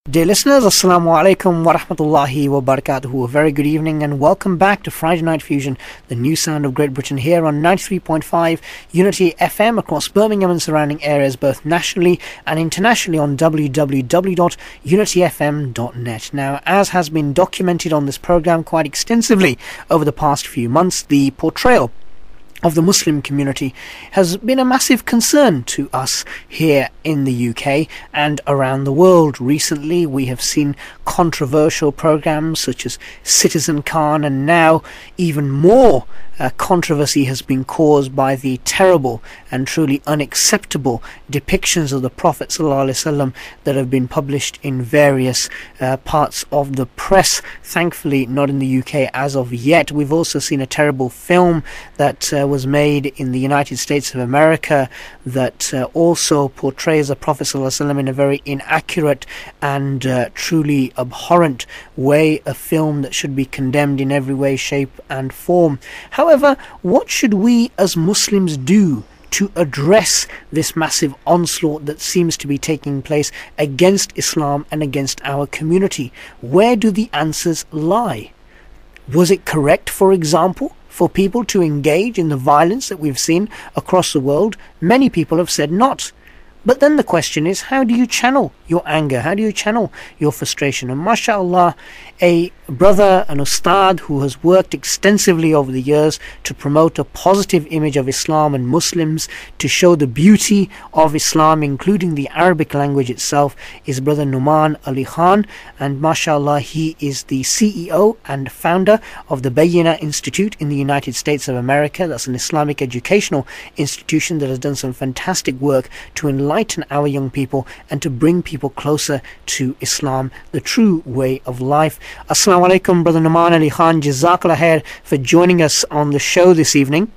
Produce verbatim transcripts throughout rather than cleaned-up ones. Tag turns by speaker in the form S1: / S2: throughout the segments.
S1: Dear listeners, Assalamu alaikum wa rahmatullahi wa barakatuhu. A very good evening and welcome back to Friday Night Fusion, the new sound of Great Britain, here on ninety-three point five Unity F M across Birmingham and surrounding areas, both nationally and internationally on w w w dot unity f m dot net. Now, as has been documented on this program quite extensively over the past few months, the portrayal of the Muslim community has been a massive concern to us here in the U K and around the world. Recently we have seen controversial programs such as Citizen Khan, and now even more uh, controversy has been caused by the terrible and truly unacceptable depictions of the Prophet ﷺ that have been published in various uh, parts of the press. Thankfully not in the U K as of yet. We've also seen a terrible film that uh, was made in the United States of America that uh, also portrays the Prophet ﷺ in a very inaccurate and uh, truly abhorrent way, a film that should be condemned in every way, shape and form. However, what should we as Muslims do to address this massive onslaught that seems to be taking place against Islam and against our community? Where do the answers lie? Was it correct, for example, for people to engage in the violence that we've seen across the world? Many people have said not. But then the question is, how do you channel your anger? How do you channel your frustration? And mashallah, a brother, an ustad who has worked extensively over the years to promote a positive image of Islam and Muslims, to show the beauty of Islam, including the Arabic language itself, is Brother Numan Ali Khan. And mashallah, he is the C E O and founder of the Bayyinah Institute in the United States of America. That's an Islamic educational institution that has done some fantastic work to enlighten our young people and to bring people closer to Islam, the true way of life. Assalamu alaikum, Brother Numan Ali Khan. Jazakallah khair for joining us on the show this evening.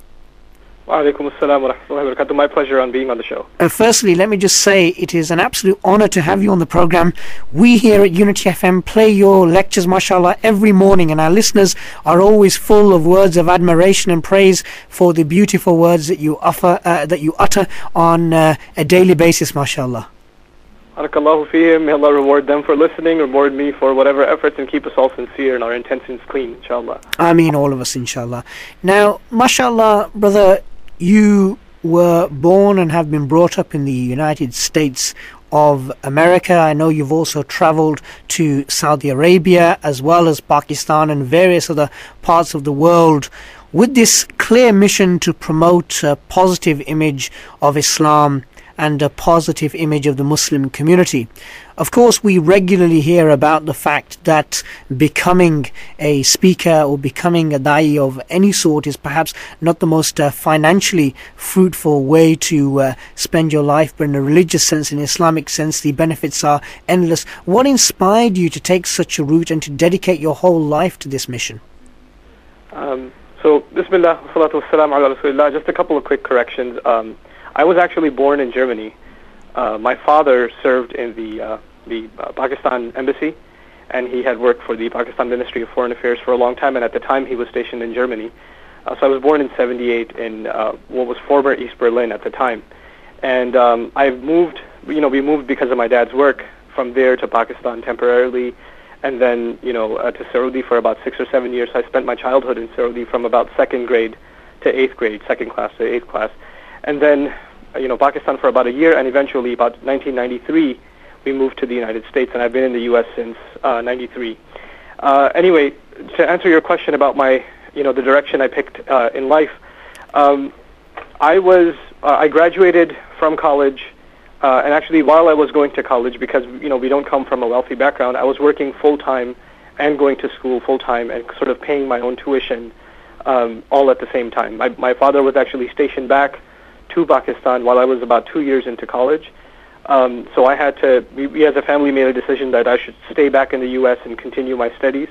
S2: Wa alaikum assalam wa rahmatullahi wa barakatuh. My pleasure on being on the show.
S1: Uh, firstly, let me just say it is an absolute honor to have you on the program. We here at Unity F M play your lectures, mashallah, every morning, and our listeners are always full of words of admiration and praise for the beautiful words that you offer, uh, that you utter on uh, a daily basis, mashallah.
S2: Barakallahu fihim. May Allah reward them for listening, reward me for whatever efforts, and keep us all sincere and our intentions clean, inshallah.
S1: I mean, all of us, inshallah. Now, mashallah, brother, you were born and have been brought up in the United States of America. I know you've also traveled to Saudi Arabia as well as Pakistan and various other parts of the world with this clear mission to promote a positive image of Islam and a positive image of the Muslim community. Of course, we regularly hear about the fact that becoming a speaker or becoming a da'i of any sort is perhaps not the most uh, financially fruitful way to uh, spend your life, but in a religious sense, in Islamic sense, the benefits are endless. What inspired you to take such a route and to dedicate your whole life to this mission?
S2: Um, so, Bismillah, salatu wassalam ala Rasulillah. Just a couple of quick corrections. Um, I was actually born in Germany. Uh, my father served in the uh, the uh, Pakistan embassy, and he had worked for the Pakistan Ministry of Foreign Affairs for a long time, and at the time he was stationed in Germany. Uh, so I was born in seventy-eight in uh, what was former East Berlin at the time. And um, I moved, you know, we moved because of my dad's work from there to Pakistan temporarily, and then, you know, uh, to Saudi for about six or seven years. So I spent my childhood in Saudi from about second grade to eighth grade, second class to eighth class. And then, you know, Pakistan for about a year, and eventually about nineteen ninety-three, we moved to the United States, and I've been in the U S since uh, ninety-three. Uh, anyway, to answer your question about my, you know, the direction I picked uh, in life, um, I was, uh, I graduated from college, uh, and actually while I was going to college, because, you know, we don't come from a wealthy background, I was working full-time and going to school full-time and sort of paying my own tuition um, all at the same time. My, my father was actually stationed back to Pakistan while I was about two years into college. Um, so I had to, we, we as a family made a decision that I should stay back in the U S and continue my studies.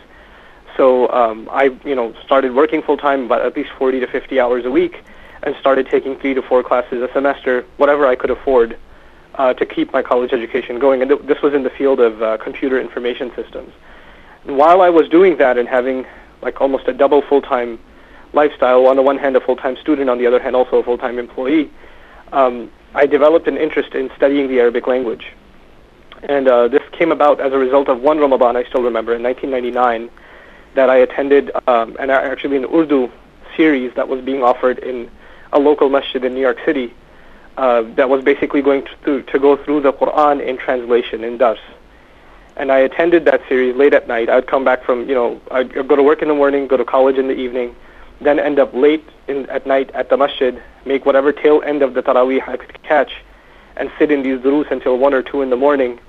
S2: So um, I, you know, started working full-time, about at least forty to fifty hours a week, and started taking three to four classes a semester, whatever I could afford, uh, to keep my college education going. And th- this was in the field of uh, computer information systems. And while I was doing that and having like almost a double full-time lifestyle, on the one hand a full-time student, on the other hand also a full-time employee, um, I developed an interest in studying the Arabic language. And uh, this came about as a result of one Ramadan, I still remember, in nineteen ninety-nine, that I attended um, an actually an Urdu series that was being offered in a local masjid in New York City uh, that was basically going to, to go through the Quran in translation, in dars. And I attended that series late at night. I'd come back from, you know, I'd go to work in the morning, go to college in the evening, then end up late in, at night at the masjid, make whatever tail end of the Taraweeh I could catch, and sit in these durus until one or two in the morning,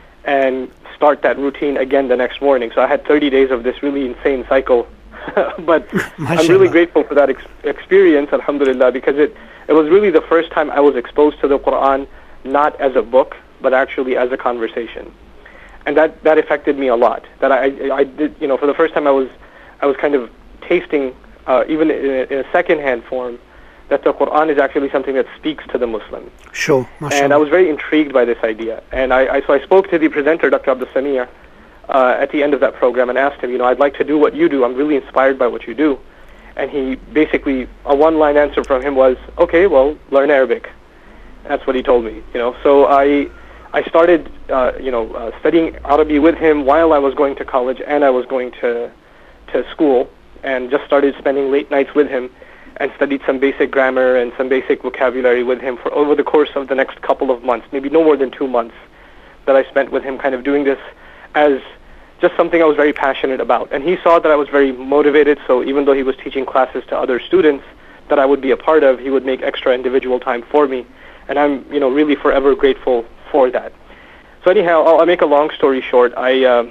S2: and start that routine again the next morning. So I had thirty days of this really insane cycle. But I'm really grateful for that ex- experience, alhamdulillah, because it, it was really the first time I was exposed to the Quran, not as a book, but actually as a conversation. And that, that affected me a lot. That I, I did, you know, for the first time I was, I was kind of tasting, uh, even in a, in a second-hand form, that the Quran is actually something that speaks to the Muslim.
S1: Sure, mashallah.
S2: And I was very intrigued by this idea. And I, I so I spoke to the presenter, Doctor Abdul Samir, uh, at the end of that program and asked him, you know, I'd like to do what you do. I'm really inspired by what you do. And he basically, a one-line answer from him was, okay, well, learn Arabic. That's what he told me, you know. So I... I started, uh, you know, uh, studying Arabic with him while I was going to college and I was going to to school, and just started spending late nights with him, and studied some basic grammar and some basic vocabulary with him for over the course of the next couple of months, maybe no more than two months, that I spent with him, kind of doing this as just something I was very passionate about. And he saw that I was very motivated, so even though he was teaching classes to other students that I would be a part of, he would make extra individual time for me, and I'm, you know, really forever grateful for that. So anyhow, I'll, I'll make a long story short. I uh,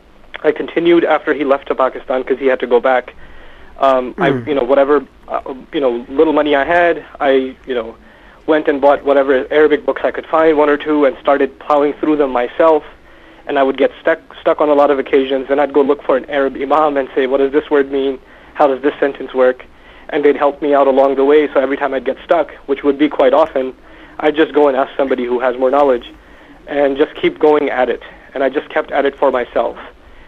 S2: I continued after he left to Pakistan because he had to go back. Um, mm. I, you know, whatever, uh, you know, little money I had, I, you know, went and bought whatever Arabic books I could find, one or two, and started plowing through them myself. And I would get stuck stuck on a lot of occasions, and I'd go look for an Arab imam and say, what does this word mean? How does this sentence work? And they'd help me out along the way. So every time I'd get stuck, which would be quite often, I'd just go and ask somebody who has more knowledge and just keep going at it. And I just kept at it for myself.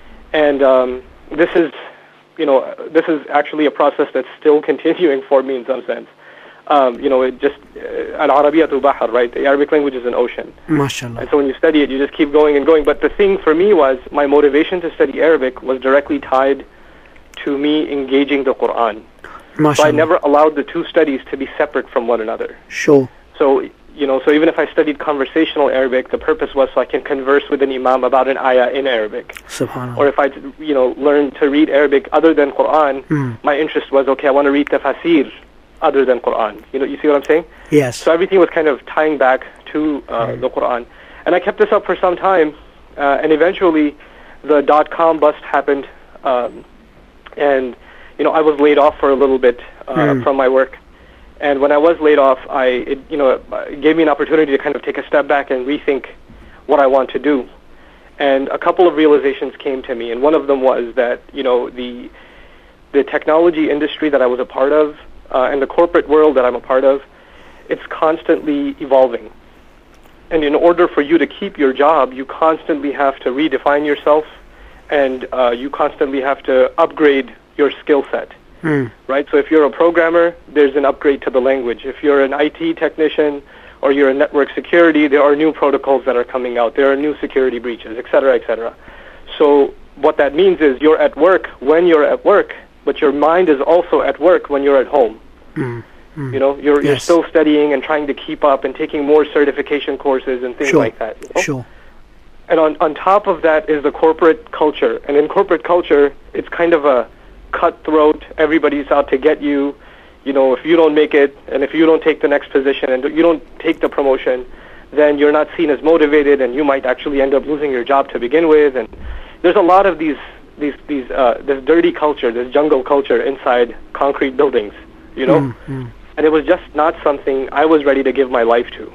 S2: And um, this is, you know, this is actually a process that's still continuing for me in some sense. Um, you know, it just, al-Arabiyyatu bahr, right? The Arabic language is an ocean.
S1: MashaAllah.
S2: And so when you study it, you just keep going and going. But the thing for me was, my motivation to study Arabic was directly tied to me engaging the Quran.
S1: MashaAllah.
S2: So I never allowed the two studies to be separate from one another.
S1: Sure.
S2: So, you know, so even if I studied conversational Arabic, the purpose was so I can converse with an imam about an ayah in Arabic.
S1: Subhanallah.
S2: Or if I, you know, learned to read Arabic other than Quran,
S1: mm.
S2: my interest was, okay, I want to read tafasir other than Quran. You know, you see what I'm saying?
S1: Yes.
S2: So everything was kind of tying back to uh, mm. the Quran. And I kept this up for some time, uh, and eventually the dot-com bust happened, um, and, you know, I was laid off for a little bit uh, mm. from my work. And when I was laid off, I, it, you know, it gave me an opportunity to kind of take a step back and rethink what I want to do. And a couple of realizations came to me, and one of them was that, you know, the the technology industry that I was a part of, uh, and the corporate world that I'm a part of, it's constantly evolving. And in order for you to keep your job, you constantly have to redefine yourself, and uh, you constantly have to upgrade your skill set.
S1: Mm.
S2: Right? So if you're a programmer, there's an upgrade to the language. If you're an I T technician or you're in network security, there are new protocols that are coming out. There are new security breaches, et cetera, et cetera. So what that means is you're at work when you're at work, but your mind is also at work when you're at home.
S1: Mm. Mm.
S2: You know, you're,
S1: yes.
S2: you're still studying and trying to keep up and taking more certification courses and things
S1: sure.
S2: like that. You know?
S1: Sure.
S2: And on, on top of that is the corporate culture. And in corporate culture, it's kind of a cutthroat. Everybody's out to get you. You know, if you don't make it, and if you don't take the next position, and you don't take the promotion, then you're not seen as motivated, and you might actually end up losing your job to begin with. And there's a lot of these, these, these, uh, this dirty culture, this jungle culture inside concrete buildings. You know,
S1: mm-hmm.
S2: and it was just not something I was ready to give my life to.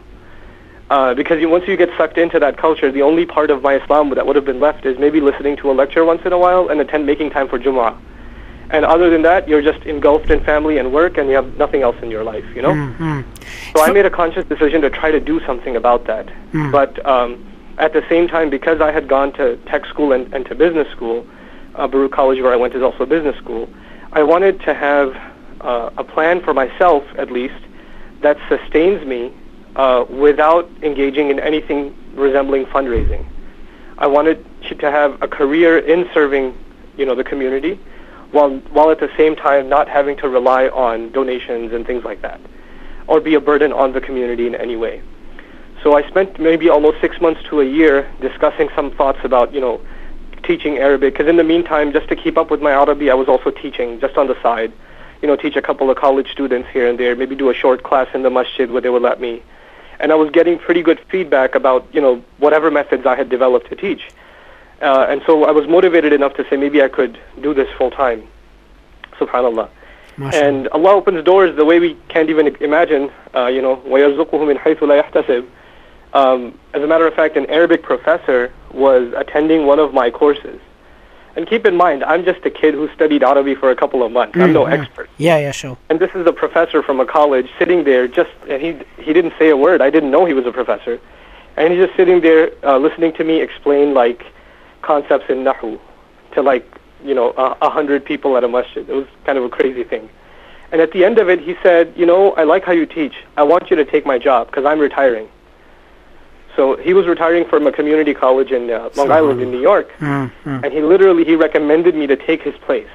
S2: Uh, because you, once you get sucked into that culture, the only part of my Islam that would have been left is maybe listening to a lecture once in a while and attend making time for Jumu'ah. And other than that, you're just engulfed in family and work, and you have nothing else in your life, you know?
S1: Mm-hmm.
S2: So, so I made a conscious decision to try to do something about that.
S1: Mm.
S2: But um, at the same time, because I had gone to tech school and, and to business school, uh, Baruch College, where I went, is also business school, I wanted to have uh, a plan for myself, at least, that sustains me uh, without engaging in anything resembling fundraising. I wanted to have a career in serving, you know, the community, while while at the same time not having to rely on donations and things like that, or be a burden on the community in any way. So I spent maybe almost six months to a year discussing some thoughts about, you know, teaching Arabic, because in the meantime, just to keep up with my Arabic, I was also teaching just on the side, you know, teach a couple of college students here and there, maybe do a short class in the masjid where they would let me. And I was getting pretty good feedback about, you know, whatever methods I had developed to teach. Uh, and so I was motivated enough to say maybe I could do this full time. SubhanAllah.
S1: Mashallah.
S2: And Allah opens doors the way we can't even imagine, uh, you know, وَيَرْزُقُهُ مِنْ حَيْثُ لَا يَحْتَسِبُ. Um, as a matter of fact, an Arabic professor was attending one of my courses. And keep in mind, I'm just a kid who studied Arabic for a couple of months. I'm no
S1: Mm, mm.
S2: expert.
S1: Yeah, yeah, sure.
S2: And this is a professor from a college sitting there just, and he he didn't say a word. I didn't know he was a professor. And he's just sitting there uh, listening to me explain like concepts in Nahu to like, you know, a, a hundred people at a masjid. It was kind of a crazy thing. And at the end of it, he said, you know, I like how you teach. I want you to take my job because I'm retiring. So he was retiring from a community college in uh, Long Island in New York.
S1: Mm, mm.
S2: And he literally, he recommended me to take his place.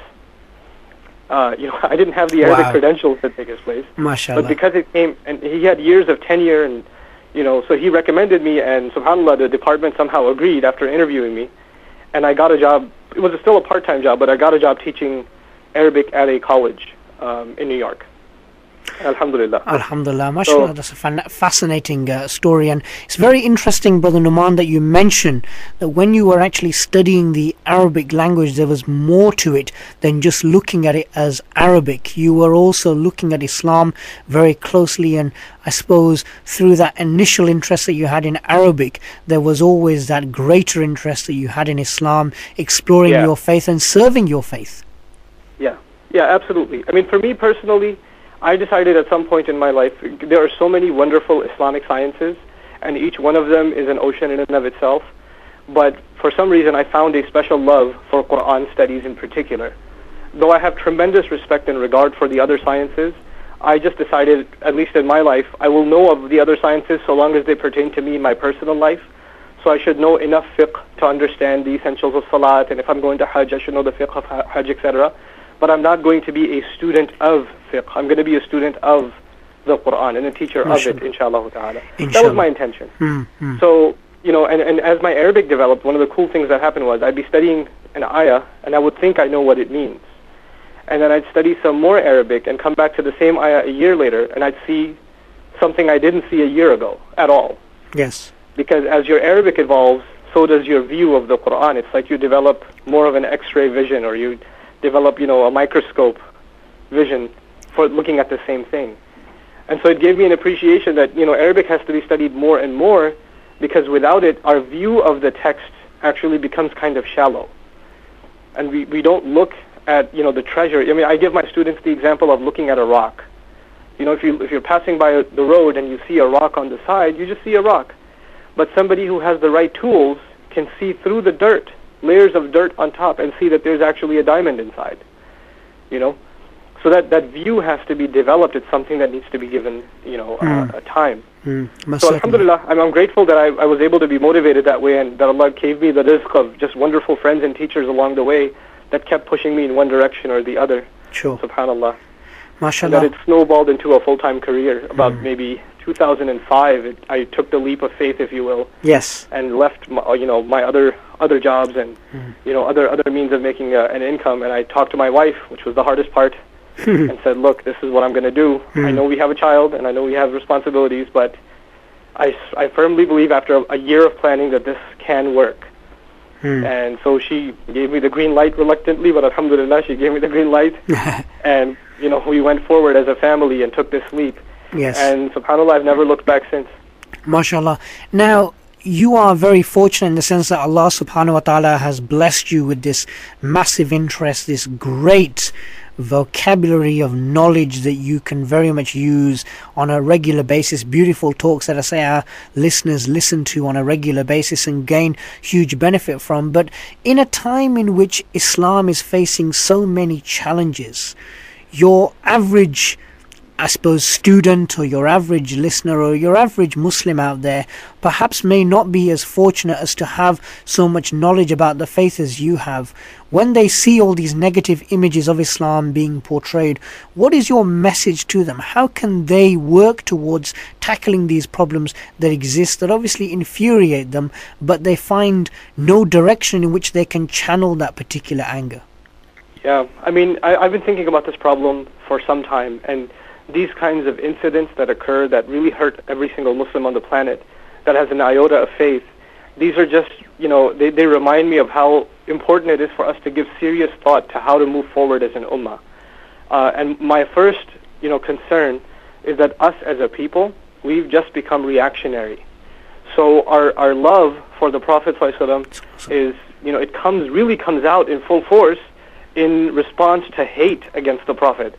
S2: Uh, you know, I didn't have the Arabic
S1: Wow.
S2: credentials to take his place.
S1: Mashallah.
S2: But because it came, and he had years of tenure, and, you know, so he recommended me, and subhanAllah, the department somehow agreed after interviewing me. And I got a job, it was still a part-time job, but I got a job teaching Arabic at a college um, in New York. Alhamdulillah.
S1: Alhamdulillah, mashallah,
S2: So-
S1: that's a fan- fascinating uh, story, and it's very interesting, Brother Numan, that you mentioned that when you were actually studying the Arabic language, there was more to it than just looking at it as Arabic. You were also looking at Islam very closely, and I suppose through that initial interest that you had in Arabic, there was always that greater interest that you had in Islam, exploring
S2: Yeah.
S1: your faith and serving your faith.
S2: Yeah, yeah, absolutely. I mean, for me personally, I decided at some point in my life, there are so many wonderful Islamic sciences, and each one of them is an ocean in and of itself. But for some reason, I found a special love for Quran studies in particular. Though I have tremendous respect and regard for the other sciences, I just decided, at least in my life, I will know of the other sciences so long as they pertain to me in my personal life. So I should know enough fiqh to understand the essentials of salat, and if I'm going to hajj, I should know the fiqh of ha- hajj, et cetera. But I'm not going to be a student of fiqh. I'm going to be a student of the Quran and a teacher of it, inshallah ta'ala. That was
S1: Inshallah.
S2: my intention.
S1: Mm, mm.
S2: So, you know, and, and as my Arabic developed, one of the cool things that happened was I'd be studying an ayah, and I would think I know what it means. And then I'd study some more Arabic and come back to the same ayah a year later, and I'd see something I didn't see a year ago at all.
S1: Yes.
S2: Because as your Arabic evolves, so does your view of the Quran. It's like you develop more of an X-ray vision, or you develop, you know, a microscope vision for looking at the same thing. And so it gave me an appreciation that, you know, Arabic has to be studied more and more, because without it, our view of the text actually becomes kind of shallow. And we, we don't look at, you know, the treasure. I mean, I give my students the example of looking at a rock. You know, if, you, if you're passing by the road and you see a rock on the side, you just see a rock. But somebody who has the right tools can see through the dirt, layers of dirt on top, and see that there's actually a diamond inside. You know? So that, that view has to be developed. It's something that needs to be given, you know,
S1: Mm.
S2: uh, a time.
S1: Mm, most
S2: So
S1: certainly.
S2: alhamdulillah, I'm, I'm grateful that I, I was able to be motivated that way, and that Allah gave me the rizq of just wonderful friends and teachers along the way that kept pushing me in one direction or the other.
S1: Sure.
S2: Subhanallah. And that
S1: MashaAllah.
S2: it snowballed into a full-time career. About
S1: Mm.
S2: maybe two thousand five, it, I took the leap of faith, if you will,
S1: Yes.
S2: and left my, uh, you know, my other other jobs and
S1: Mm.
S2: you know other other means of making uh, an income. And I talked to my wife, which was the hardest part, and said, "Look, this is what I'm going to do. I
S1: Mm.
S2: know we have a child, and I know we have responsibilities, but I, s- I firmly believe after a, a year of planning that this can work."
S1: Mm.
S2: And so she gave me the green light reluctantly, but alhamdulillah, she gave me the green light, and you know we went forward as a family and took this leap.
S1: Yes.
S2: And subhanallah, I've never looked back since.
S1: MashaAllah. Now, you are very fortunate in the sense that Allah subhanahu wa ta'ala has blessed you with this massive interest, this great vocabulary of knowledge that you can very much use on a regular basis. Beautiful talks that I say our listeners listen to on a regular basis and gain huge benefit from. But in a time in which Islam is facing so many challenges, your average I suppose, student or your average listener or your average Muslim out there perhaps may not be as fortunate as to have so much knowledge about the faith as you have. When they see all these negative images of Islam being portrayed, what is your message to them? How can they work towards tackling these problems that exist, that obviously infuriate them, but they find no direction in which they can channel that particular anger?
S2: Yeah, I mean, I, I've been thinking about this problem for some time, and these kinds of incidents that occur that really hurt every single Muslim on the planet that has an iota of faith, these are just, you know, they, they remind me of how important it is for us to give serious thought to how to move forward as an ummah. Uh, and my first, you know, concern is that us as a people, we've just become reactionary. So our, our love for the Prophet ﷺ is, you know, it comes, really comes out in full force in response to hate against the Prophet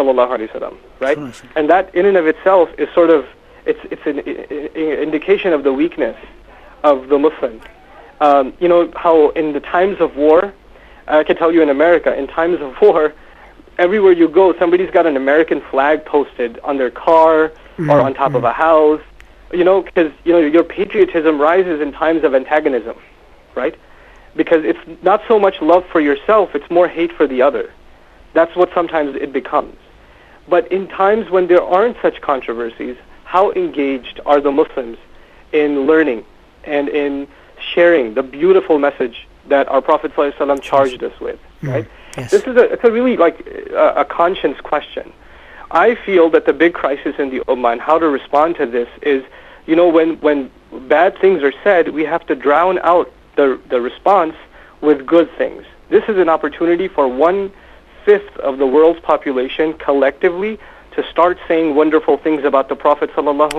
S2: ﷺ, right? And that in and of itself is sort of, it's it's an I- indication of the weakness of the Muslim. Um, you know how in the times of war, I can tell you in America, in times of war, everywhere you go, somebody's got an American flag posted on their car mm-hmm. or on top mm-hmm. of a house, you know, because, you know, your patriotism rises in times of antagonism, right? Because it's not so much love for yourself, it's more hate for the other. That's what sometimes it becomes. But in times when there aren't such controversies, how engaged are the Muslims in learning and in sharing the beautiful message that our Prophet ﷺ charged us with, right? Mm, yes. This is a, it's a really like a, a conscience question. I feel that the big crisis in the Ummah and how to respond to this is, you know, when, when bad things are said, we have to drown out the, the response with good things. This is an opportunity for one-fifth of the world's population collectively to start saying wonderful things about the Prophet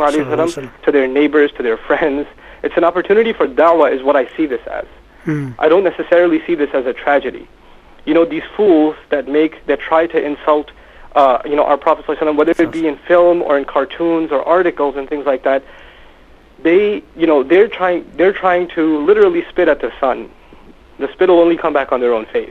S2: ﷺ to their neighbors, to their friends. It's an opportunity for da'wah is what I see this as. Hmm. I don't necessarily see this as a tragedy. You know, these fools that make, that try to insult, uh, you know, our Prophet ﷺ, whether it be in film or in cartoons or articles and things like that, they, you know, they're trying, they're trying to literally spit at the sun. The spit will only come back on their own face.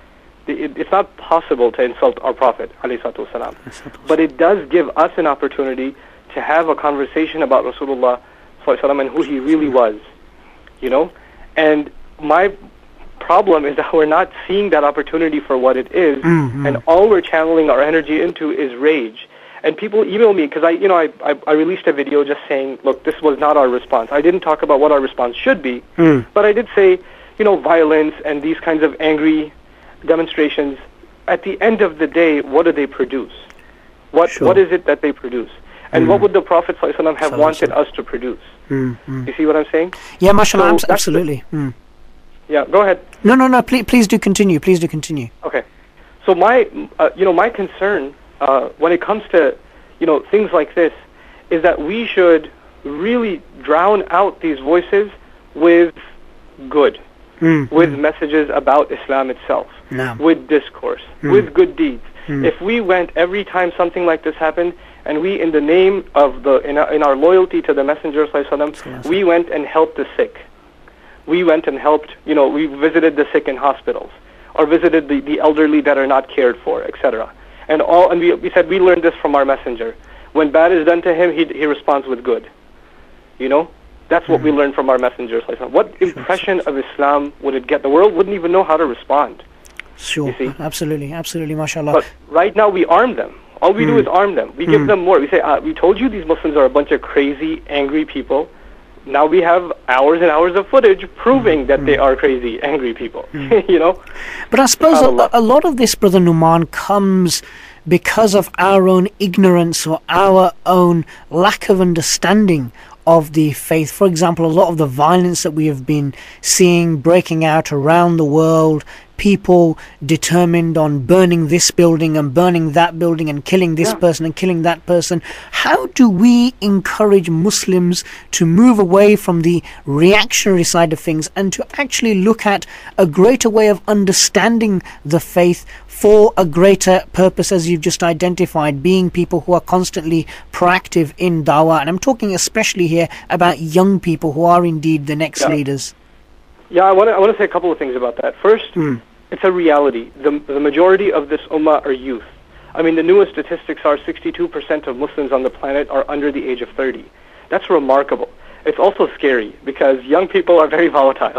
S2: It, it's not possible to insult our Prophet ﷺ, but it does give us an opportunity to have a conversation about Rasulullah ﷺ and who he really was, you know. And my problem is that we're not seeing that opportunity for what it is, mm-hmm. and all we're channeling our energy into is rage. And people email me because I, you know, I, I, I released a video just saying, look, this was not our response. I didn't talk about what our response should be, mm. but I did say, you know, violence and these kinds of angry demonstrations, at the end of the day, what do they produce? What sure. What is it that they produce? And mm. what would the Prophet ﷺ have Sallallahu wanted us to produce? Mm, mm. You see what I'm saying?
S1: Yeah, mashallah, so absolutely. The, mm.
S2: Yeah, go ahead.
S1: No, no, no, please, please do continue. Please do continue.
S2: Okay. So my, uh, you know, my concern uh, when it comes to, you know, things like this is that we should really drown out these voices with good. Mm, with mm. messages about Islam itself, no. with discourse, mm. with good deeds. Mm. If we went every time something like this happened, and we, in the name of the, in our, in our loyalty to the Messenger ﷺ, we went and helped the sick. We went and helped, you know, we visited the sick in hospitals, or visited the, the elderly that are not cared for, et cetera. And all, and we, we said we learned this from our Messenger. When bad is done to him, he he responds with good. You know. That's what mm-hmm. we learned from our Messenger. What impression of Islam would it get? The world wouldn't even know how to respond.
S1: Sure,
S2: you see?
S1: absolutely, absolutely, mashallah.
S2: But right now we arm them. All we mm. do is arm them. We mm. give them more. We say, uh, we told you these Muslims are a bunch of crazy, angry people. Now we have hours and hours of footage proving mm. that mm. they are crazy, angry people. Mm. You know?
S1: But I suppose a, a lot of this, Brother Numan, comes because of our own ignorance or our own lack of understanding of the faith. For example, a lot of the violence that we have been seeing breaking out around the world, people determined on burning this building and burning that building and killing this yeah. person and killing that person. How do we encourage Muslims to move away from the reactionary side of things and to actually look at a greater way of understanding the faith for a greater purpose, as you've just identified, being people who are constantly proactive in dawah? And I'm talking especially here about young people who are indeed the next
S2: yeah.
S1: leaders.
S2: Yeah, I want to I want to say a couple of things about that. First, mm. it's a reality. The the majority of this ummah are youth. I mean, the newest statistics are sixty-two percent of Muslims on the planet are under the age of thirty. That's remarkable. It's also scary because young people are very volatile.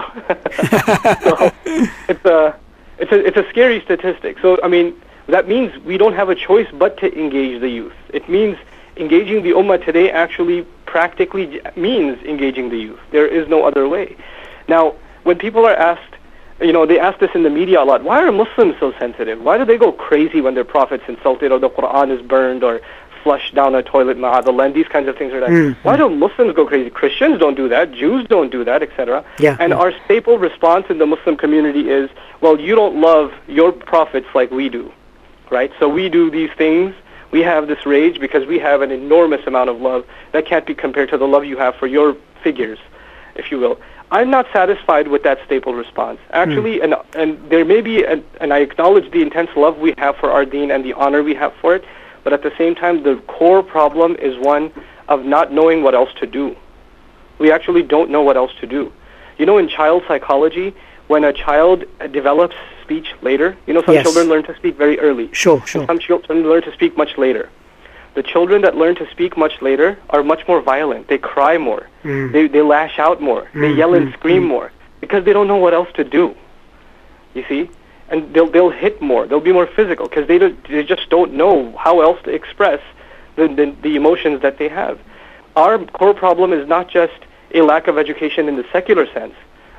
S2: So it's a, it's a, it's a scary statistic. So, I mean, that means we don't have a choice but to engage the youth. It means engaging the ummah today actually practically means engaging the youth. There is no other way. Now, when people are asked, you know, they ask this in the media a lot, why are Muslims so sensitive? Why do they go crazy when their prophet's insulted or the Quran is burned or flushed down a toilet, ma'adallah, and these kinds of things are like, mm-hmm. why do Muslims go crazy? Christians don't do that, Jews don't do that, et cetera.
S1: Yeah,
S2: and
S1: yeah.
S2: our staple response in the Muslim community is, well, you don't love your prophets like we do, right? So we do these things, we have this rage because we have an enormous amount of love that can't be compared to the love you have for your figures, if you will. I'm not satisfied with that staple response. Actually, mm. and and there may be, an, and I acknowledge the intense love we have for our deen and the honor we have for it, but at the same time, the core problem is one of not knowing what else to do. We actually don't know what else to do. You know, in child psychology, when a child develops speech later, you know, some
S1: yes.
S2: children learn to speak very early.
S1: Sure, sure.
S2: And some children learn to speak much later. The children that learn to speak much later are much more violent. They cry more. Mm. They they lash out more. Mm, they yell and mm, scream mm. more because they don't know what else to do. You see? And they'll they'll hit more. They'll be more physical because they don't, they just don't know how else to express the, the the emotions that they have. Our core problem is not just a lack of education in the secular sense.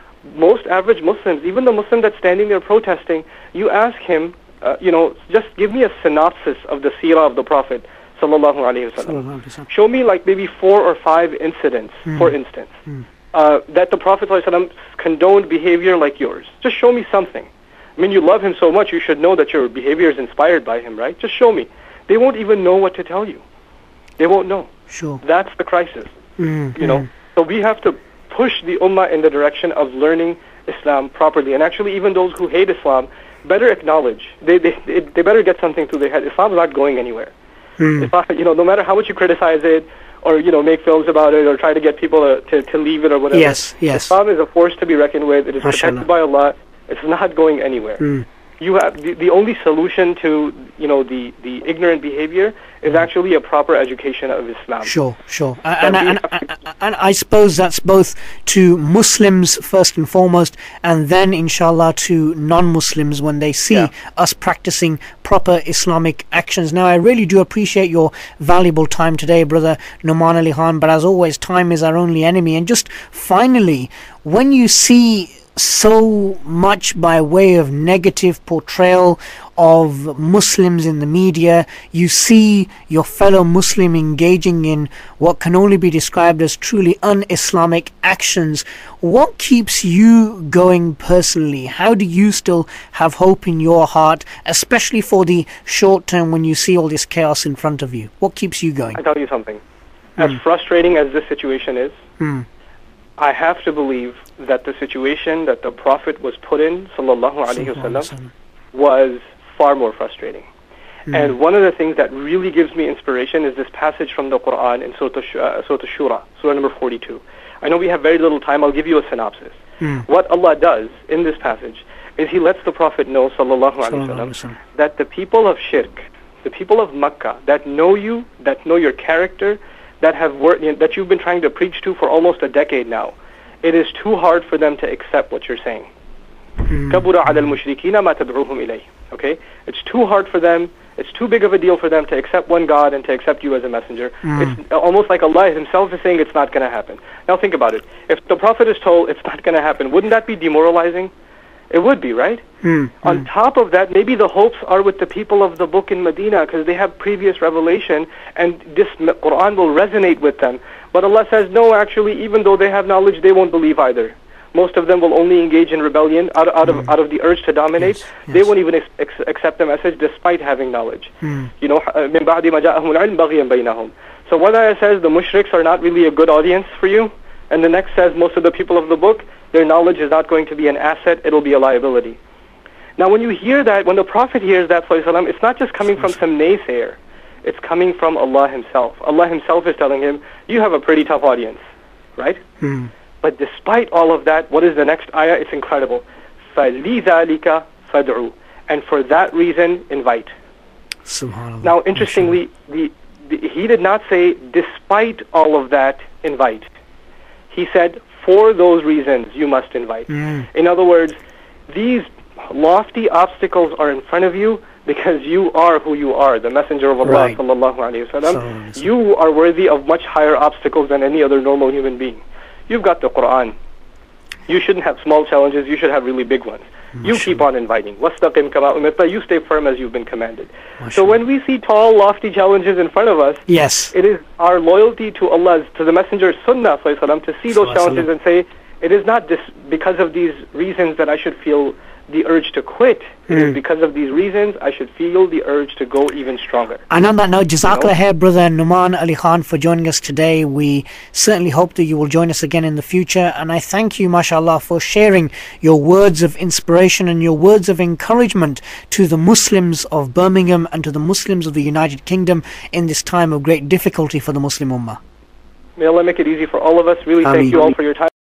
S2: Most average Muslims, even the Muslim that's standing there protesting, you ask him, uh, you know, just give me a synopsis of the seerah of the Prophet. Sallallahu alayhi wasallam. Show me like maybe four or five incidents, mm. for instance, mm. uh, that the Prophet sallallahu alayhi wasallam condoned behavior like yours. Just show me something. I mean, you love him so much, you should know that your behavior is inspired by him, right? Just show me. They won't even know what to tell you. They won't know.
S1: Sure.
S2: That's the crisis.
S1: Mm.
S2: You know.
S1: Mm.
S2: So we have to push the ummah in the direction of learning Islam properly, and actually, even those who hate Islam better acknowledge. They they they better get something through their head. Islam is not going anywhere. Mm. If I, you know, no matter how much you criticize it, or you know, make films about it, or try to get people to, to, to leave it, or whatever.
S1: Yes, yes.
S2: Islam is a force to be reckoned with. It is
S1: Mashallah.
S2: protected by Allah. It's not going anywhere.
S1: Mm.
S2: You have the, the only solution to you know the, the ignorant behavior is actually a proper education of Islam.
S1: Sure, sure. Uh, and, and, and, and I suppose that's both to Muslims first and foremost, and then inshallah to non-Muslims when they see
S2: yeah.
S1: us practicing proper Islamic actions. Now I really do appreciate your valuable time today, brother Numan Ali Khan, but as always, time is our only enemy. And just finally, when you see so much by way of negative portrayal of Muslims in the media, you see your fellow Muslim engaging in what can only be described as truly un-Islamic actions, what keeps you going personally? How do you still have hope in your heart, especially for the short term when you see all this chaos in front of you? What keeps you going?
S2: I tell you something. As mm. frustrating as this situation is,
S1: mm.
S2: I have to believe that the situation that the Prophet was put in, sallallahu alaihi wasallam, was far more frustrating. Mm. And one of the things that really gives me inspiration is this passage from the Quran in Surah Shura, Surah number forty-two. I know we have very little time. I'll give you a synopsis. Mm. What Allah does in this passage is He lets the Prophet know, sallallahu alaihi wasallam, that the people of Shirk, the people of Makkah, that know you, that know your character, that have worked, you know, that you've been trying to preach to for almost a decade now, it is too hard for them to accept what you're saying. كَبُرَ عَلَى الْمُشْرِكِينَ مَا تَدْعُوهُمْ إِلَيْهِ. Okay? It's too hard for them, it's too big of a deal for them to accept one God and to accept you as a messenger. Mm. It's almost like Allah Himself is saying it's not going to happen. Now think about it. If the Prophet is told it's not going to happen, wouldn't that be demoralizing? It would be, right?
S1: Mm.
S2: On
S1: mm.
S2: top of that, maybe the hopes are with the people of the book in Medina because they have previous revelation and this Quran will resonate with them. But Allah says, no, actually, even though they have knowledge, they won't believe either. Most of them will only engage in rebellion out, out, mm. of, out of the urge to dominate.
S1: Yes, yes.
S2: They won't even ex- ex- accept the message despite having knowledge.
S1: Mm.
S2: You know, مِن بَعْدِ مَا جَاءَهُمُ الْعِلْمُ بَغْيًا بَيْنَهُم. So one ayah says the mushriks are not really a good audience for you, and the next says most of the people of the book, their knowledge is not going to be an asset, it'll be a liability. Now when you hear that, when the Prophet hears that, it's not just coming from some naysayer. It's coming from Allah Himself. Allah Himself is telling him, you have a pretty tough audience, right?
S1: Hmm.
S2: But despite all of that, what is the next ayah? It's incredible. فَلِذَلِكَ فَادْعُوا. And for that reason, invite.
S1: Subhanallah.
S2: Now, interestingly, the, the, he did not say, despite all of that, invite. He said, for those reasons, you must invite.
S1: Mm.
S2: In other words, these lofty obstacles are in front of you because you are who you are, the Messenger of Allah,
S1: Right.
S2: sallallahu alaihi wasallam.
S1: So-
S2: You are worthy of much higher obstacles than any other normal human being. You've got the Quran. You shouldn't have small challenges. You should have really big ones. You keep on inviting. وَاسْتَقِمْ كَمَا أُمِرْتَ. You stay firm as you've been commanded. So
S1: Mashallah.
S2: when we see tall, lofty challenges in front of us,
S1: Yes.
S2: it is our loyalty to Allah's, to the Messenger's Sunnah, sallallahu alaihi wasallam, to see those
S1: Sallallahu alaihi
S2: challenges and say, it is not this because of these reasons that I should feel the urge to quit. It
S1: Mm.
S2: is because of these reasons I should feel the urge to go even stronger.
S1: And on that note, Jazakallah
S2: You know?
S1: khair, brother Numan Ali Khan, for joining us today. We certainly hope that you will join us again in the future. And I thank you, mashallah, for sharing your words of inspiration and your words of encouragement to the Muslims of Birmingham and to the Muslims of the United Kingdom in this time of great difficulty for the Muslim Ummah.
S2: May Allah make it easy for all of us. Really
S1: Ameen.
S2: thank you all for your time.